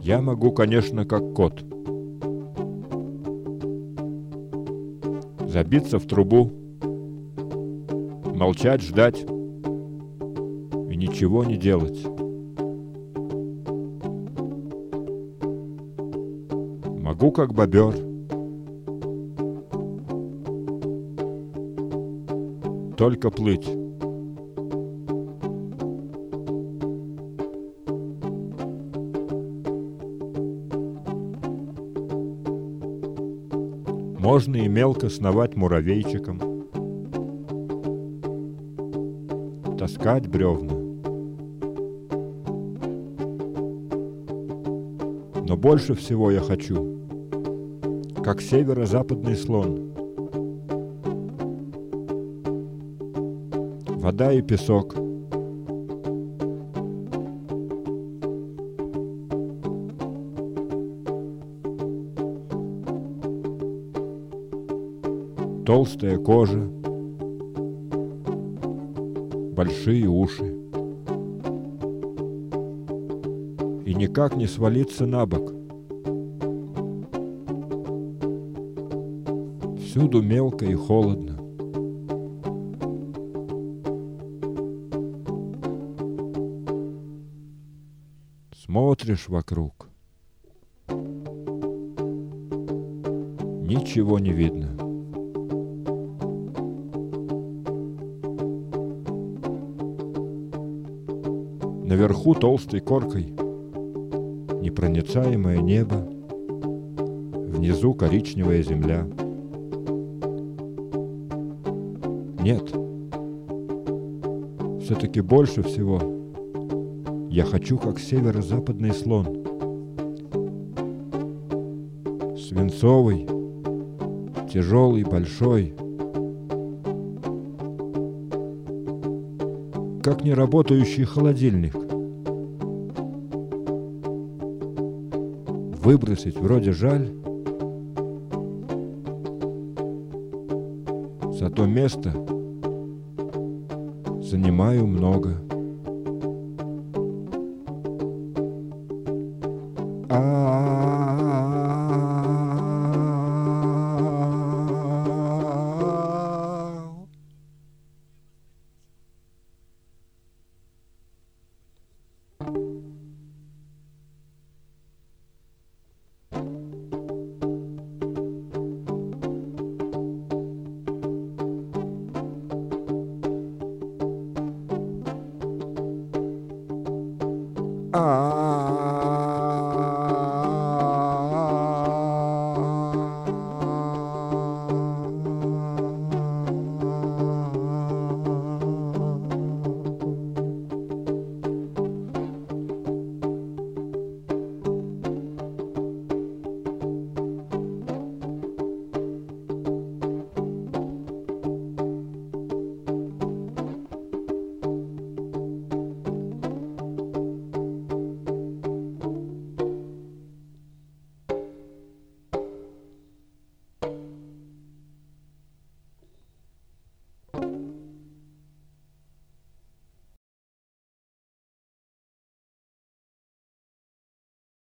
Я могу, конечно, как кот, забиться в трубу, молчать, ждать и ничего не делать. Могу как бобер, только плыть. Можно и мелко сновать муравейчиком, таскать бревна. Но больше всего я хочу, как северо-западный слон, вода и песок, толстая кожа, большие уши. И никак не свалиться на бок. Всюду мелко и холодно. Смотришь вокруг. Ничего не видно. Наверху толстой коркой непроницаемое небо, внизу коричневая земля. Нет, все-таки больше всего я хочу, как северо-западный слон, свинцовый, тяжелый, большой, как неработающий холодильник. Выбросить вроде жаль, зато место занимаю много.